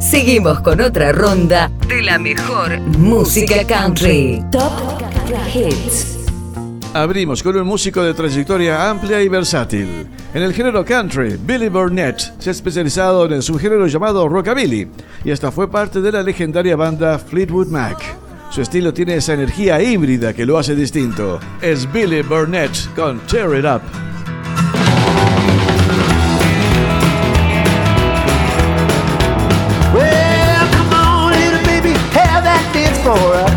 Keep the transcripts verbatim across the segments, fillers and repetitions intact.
Seguimos con otra ronda de la mejor música country. Top Hits. Abrimos con un músico de trayectoria amplia y versátil. En el género country, Billy Burnett se ha especializado en el subgénero llamado rockabilly y hasta fue parte de la legendaria banda Fleetwood Mac. Su estilo tiene esa energía híbrida que lo hace distinto. Es Billy Burnett con Tear It Up. Well, come on, little baby, have that dance for us.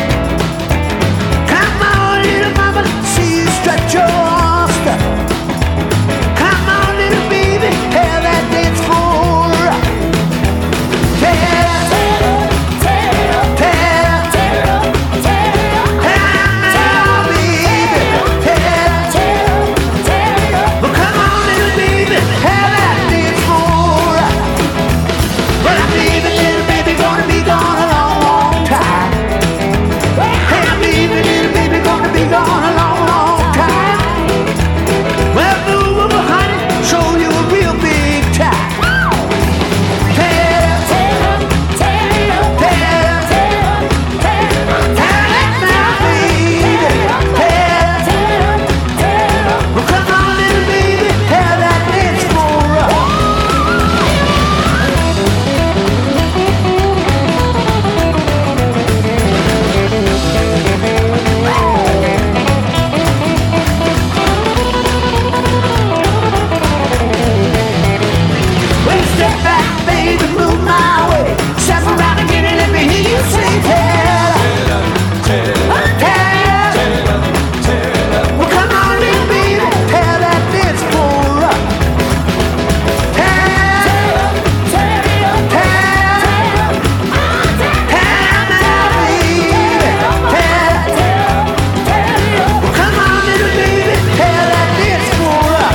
Come on, little mama, see you stretch your stuff. Come on, little baby, have that dance for us. Tear it up, tear it up, tear it up, tear it up, tear it up. Come on, baby, tear it up, tear it up, tear it up. Well, come on, little baby, have that dance for us. Well, I believe a little baby gonna be gone a long, long time. Hey, I believe a little baby gonna be gone a long, long time. Well, move over, honey, show you a real big time. Tear it up, tear it up, tear it up, tear it up, tear it up, tear it up. Now, baby, tear it up, tear it up, tear it up. Well, come on, little baby, have that dance for us. Well, step back, baby, move my way. Step around again and let me hear you say, tear it up, tear it up, tear it up, tear it up. Well, come on, little baby, tear that dance for us. Tear it up, tear it up, tear it up, tear it up, baby, tear it, tear it up, tear it up. Well, come on, little baby, tear that dance for us.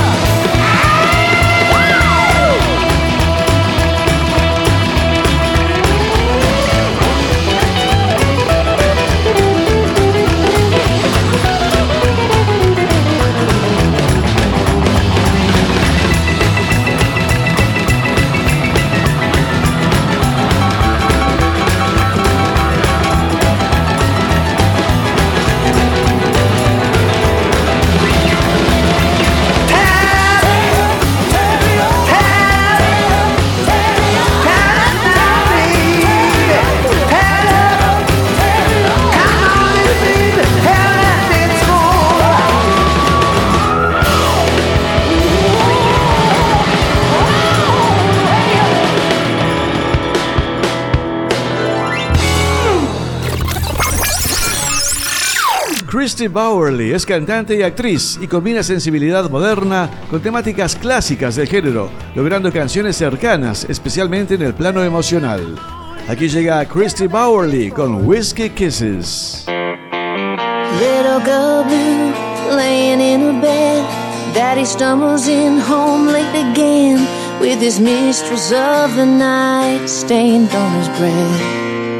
Christy Bowerly es cantante y actriz y combina sensibilidad moderna con temáticas clásicas del género, logrando canciones cercanas, especialmente en el plano emocional. Aquí llega Christy Bowerly con Whiskey Kisses. Little girl blue, laying in a bed. Daddy stumbles in home late again, with his mistress of the night stained on his bread.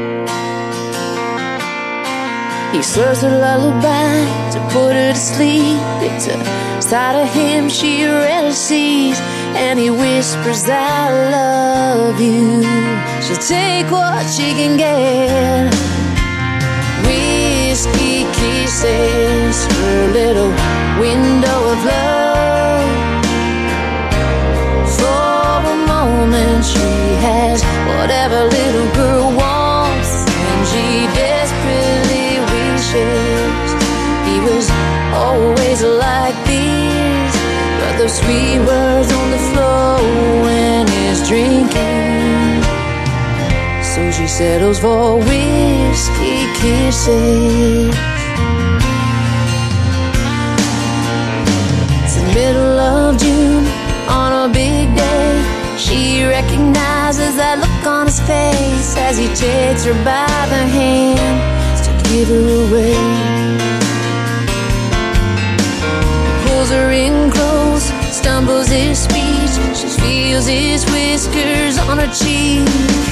He serves a lullaby to put her to sleep. It's a side of him she rarely sees, and he whispers, I love you. She'll take what she can get. Whiskey kisses, her little window of love. For a moment she has whatever little girl wants, and she desperately he was always like this, but those sweet words on the floor when he's drinking. So she settles for whiskey kisses. It's the middle of June on a big day. She recognizes that look on his face as he takes her by the hand. Give her away. He pulls her in close, stumbles his speech. She feels his whiskers on her cheek.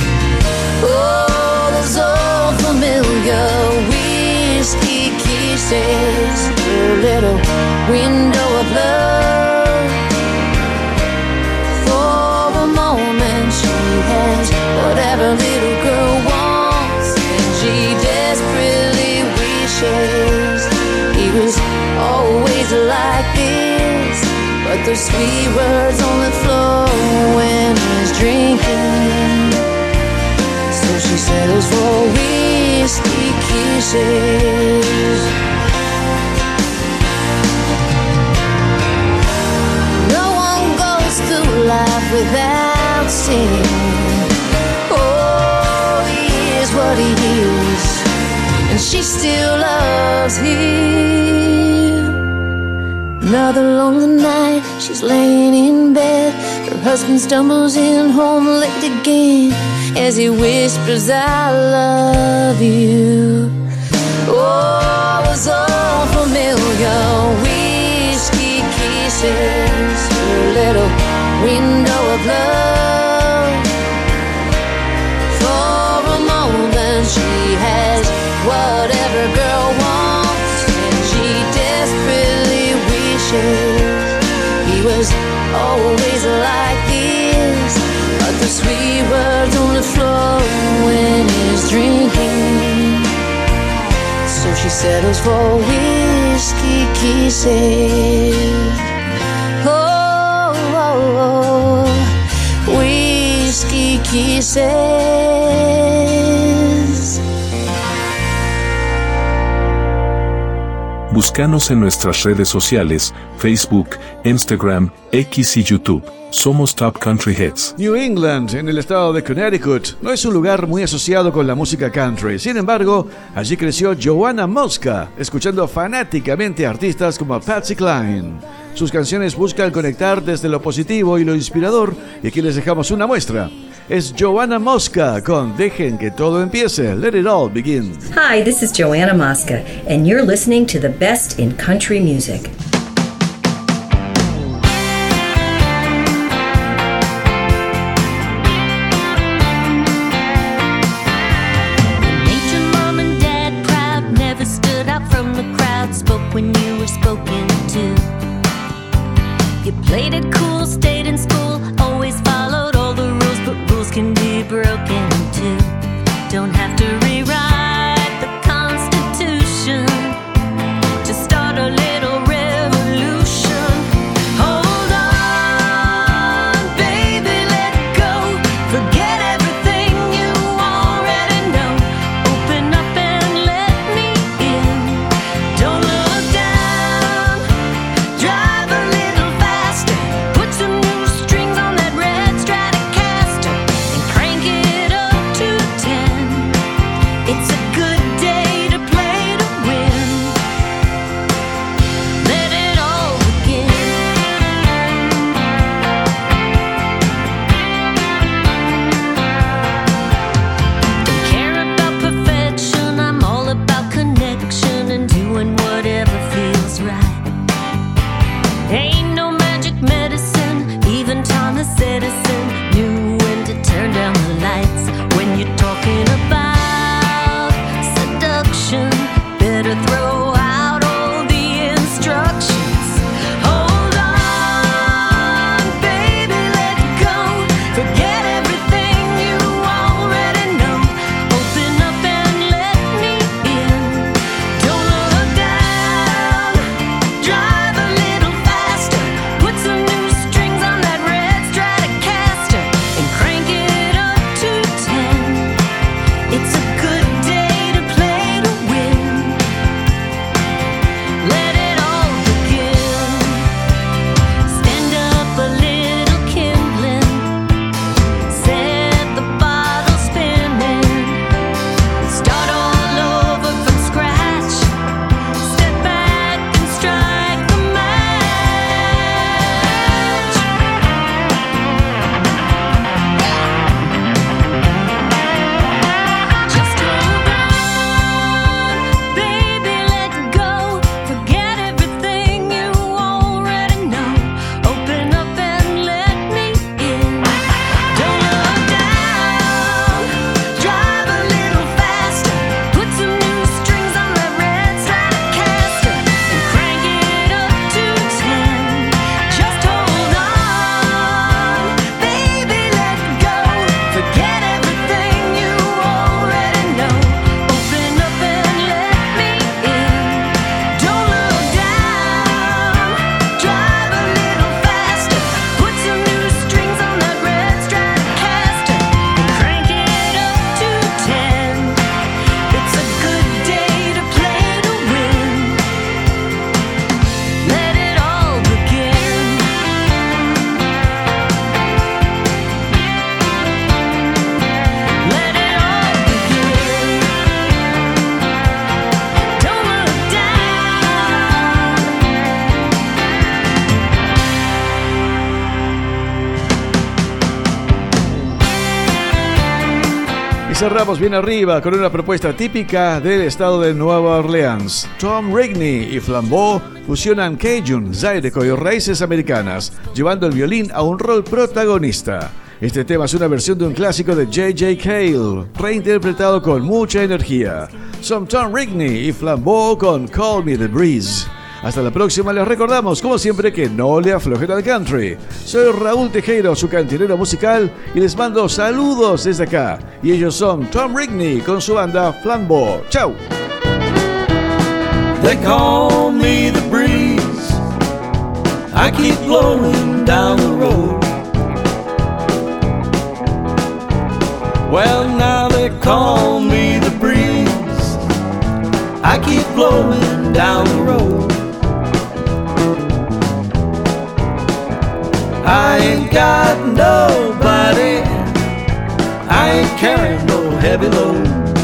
Oh, those old familiar whiskey kisses, her little window of love. For a moment she has whatever the sweet words on the floor when he's drinking. So she settles for whiskey kisses. No one goes through life without sin. Oh, he is what he is, and she still loves him. Another lonely night, she's laying in bed. Her husband stumbles in home late again as he whispers, I love you. Oh, it was all familiar. Whiskey kisses, her little window of love. For a moment she has whatever girl wants, and she desperately wishes he was always like this. But the sweet words on the floor when he's drinking. So she settles for whiskey kisses. Oh, oh, oh, whiskey kisses. Búscanos en nuestras redes sociales, Facebook, Instagram, X y YouTube. Somos Top Country Hits. New England, en el estado de Connecticut, no es un lugar muy asociado con la música country. Sin embargo, allí creció Joanna Mosca, escuchando fanáticamente a artistas como Patsy Cline. Sus canciones buscan conectar desde lo positivo y lo inspirador, y aquí les dejamos una muestra. Es Joanna Mosca con Dejen que todo empiece. Let it all begin. Hi, this is Joanna Mosca, and you're listening to the best in country music. Ain't your mom and dad proud? Never stood out from the crowd, spoke when you were spoken to. You played it cool, stayed in school, always followed all the rules, but rules can be broken too. Don't have to rewrite the Constitution to start a little revolution. cerramos bien arriba con una propuesta típica del estado de Nueva Orleans. Tom Rigney y Flambeau fusionan Cajun, zydeco y raíces americanas, llevando el violín a un rol protagonista. Este tema es una versión de un clásico de J J Cale, reinterpretado con mucha energía. Son Tom Rigney y Flambeau con Call Me the Breeze. Hasta la próxima, les recordamos, como siempre, que no le aflojen al country. Soy Raúl Tejero, su cantinero musical, y les mando saludos desde acá. Y ellos son Tom Rigney con su banda Flambeau. ¡Chau! They call me the breeze, I keep blowing down the road. Well, now they call me the breeze, I keep blowing down the road. I ain't got nobody, I ain't carrying no heavy load.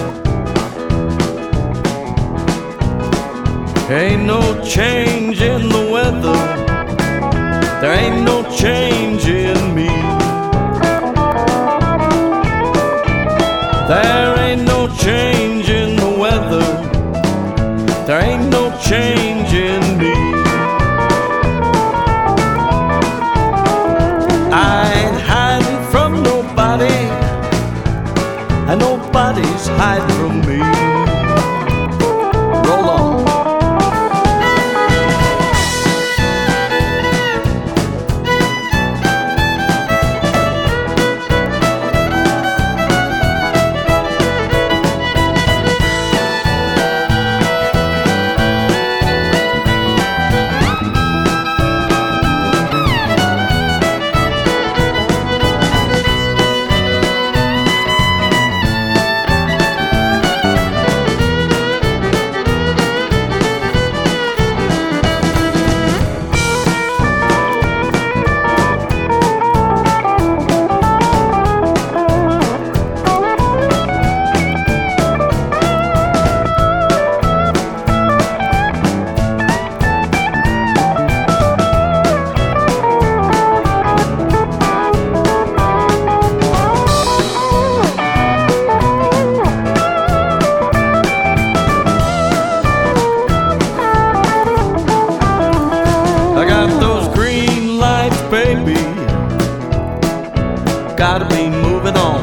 Ain't no change in the weather, there ain't no change in me. There ain't no change in the weather, there ain't no change in me. I ain't hiding from nobody, and nobody's hiding from me. Roll on. Gotta be moving on.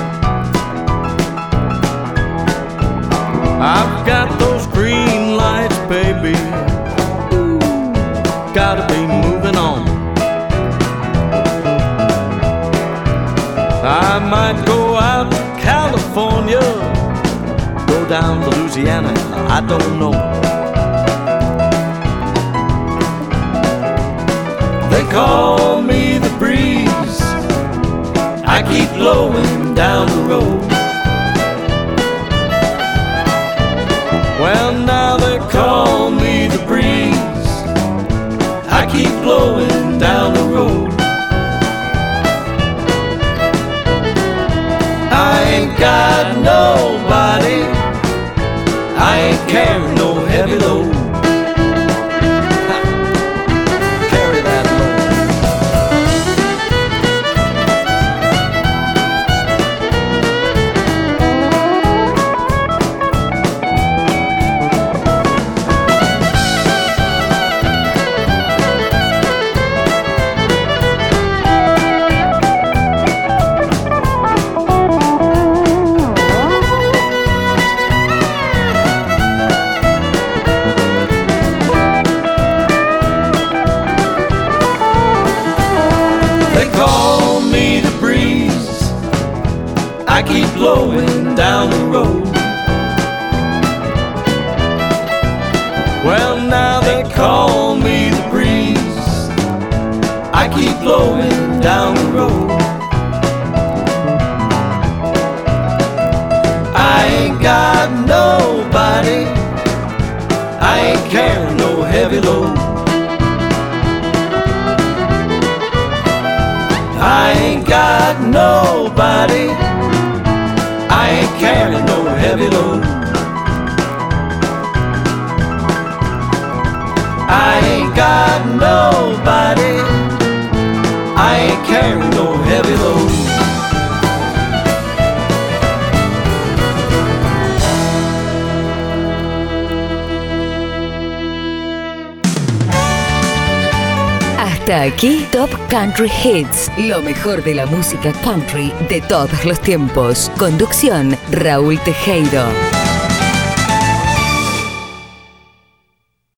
I've got those green lights, baby. Ooh, gotta be moving on. I might go out to California, go down to Louisiana, I don't know. They call me the breeze, I keep blowing down the road. Well, now they call me the breeze, I keep blowing down the road. I ain't got nobody, I ain't carrying no heavy load. I keep blowing down the road. Well, now they call me the breeze, I keep blowing down the road. I ain't got nobody, I ain't carrying no heavy load. I ain't got nobody, I ain't carrying no heavy load. I ain't got nobody, I ain't carrying no heavy load. Hasta aquí Top Country Hits, lo mejor de la música country de todos los tiempos. Conducción, Raúl Tejero.